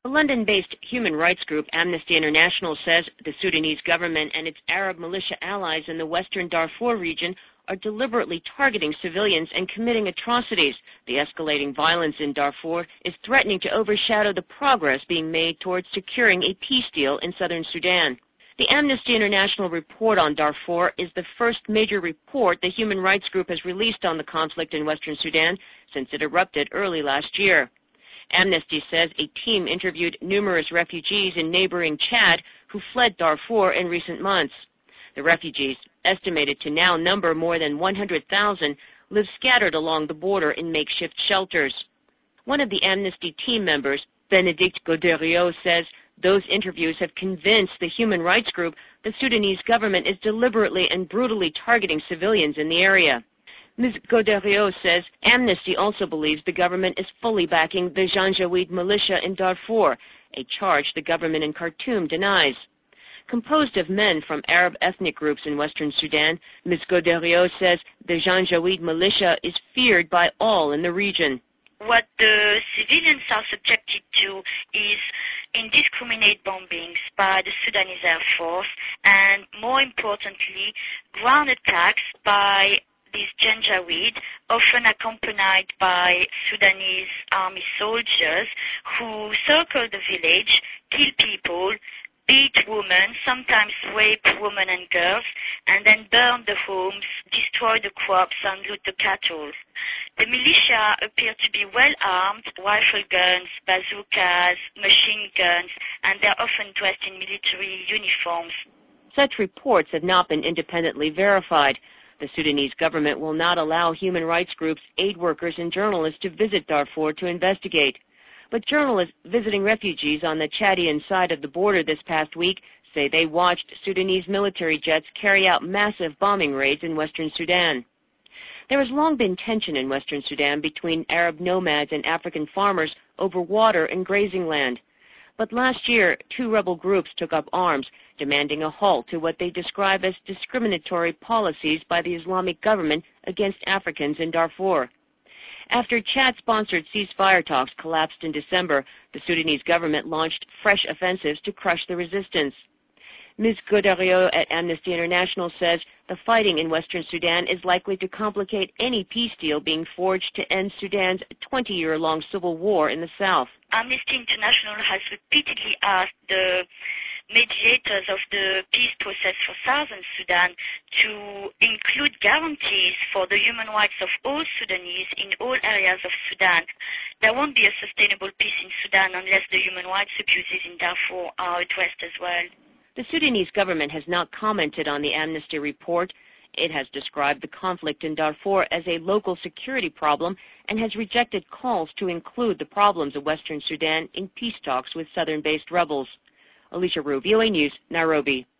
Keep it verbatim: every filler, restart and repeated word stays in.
The London-based human rights group Amnesty International says the Sudanese government and its Arab militia allies in the western Darfur region are deliberately targeting civilians and committing atrocities. The escalating violence in Darfur is threatening to overshadow the progress being made towards securing a peace deal in southern Sudan. The Amnesty International report on Darfur is the first major report the human rights group has released on the conflict in western Sudan since it erupted early last year. Amnesty says a team interviewed numerous refugees in neighboring Chad who fled Darfur in recent months. The refugees, estimated to now number more than one hundred thousand, live scattered along the border in makeshift shelters. One of the Amnesty team members, Bénédicte Godériot, says those interviews have convinced the human rights group the Sudanese government is deliberately and brutally targeting civilians in the area. Miz Godériot says Amnesty also believes the government is fully backing the Janjaweed militia in Darfur, a charge the government in Khartoum denies. Composed of men from Arab ethnic groups in western Sudan, Miz Godériot says the Janjaweed militia is feared by all in the region. What the civilians are subjected to is indiscriminate bombings by the Sudanese Air Force and, more importantly, ground attacks by these Janjaweed, often accompanied by Sudanese army soldiers who circle the village, kill people, beat women, sometimes rape women and girls, and then burn the homes, destroy the crops, and loot the cattle. The militia appear to be well armed, rifle guns, bazookas, machine guns, and they're often dressed in military uniforms. Such reports have not been independently verified. The Sudanese government will not allow human rights groups, aid workers, and journalists to visit Darfur to investigate. But journalists visiting refugees on the Chadian side of the border this past week say they watched Sudanese military jets carry out massive bombing raids in western Sudan. There has long been tension in western Sudan between Arab nomads and African farmers over water and grazing land. But last year, two rebel groups took up arms, demanding a halt to what they describe as discriminatory policies by the Islamic government against Africans in Darfur. After Chad-sponsored ceasefire talks collapsed in December, the Sudanese government launched fresh offensives to crush the resistance. Miz Godériot at Amnesty International says the fighting in western Sudan is likely to complicate any peace deal being forged to end Sudan's twenty-year-long civil war in the south. Amnesty International has repeatedly asked the mediators of the peace process for southern Sudan to include guarantees for the human rights of all Sudanese in all areas of Sudan. There won't be a sustainable peace in Sudan unless the human rights abuses in Darfur are addressed as well. The Sudanese government has not commented on the Amnesty report. It has described the conflict in Darfur as a local security problem and has rejected calls to include the problems of western Sudan in peace talks with southern-based rebels. Alicia Ru, V O A News, Nairobi.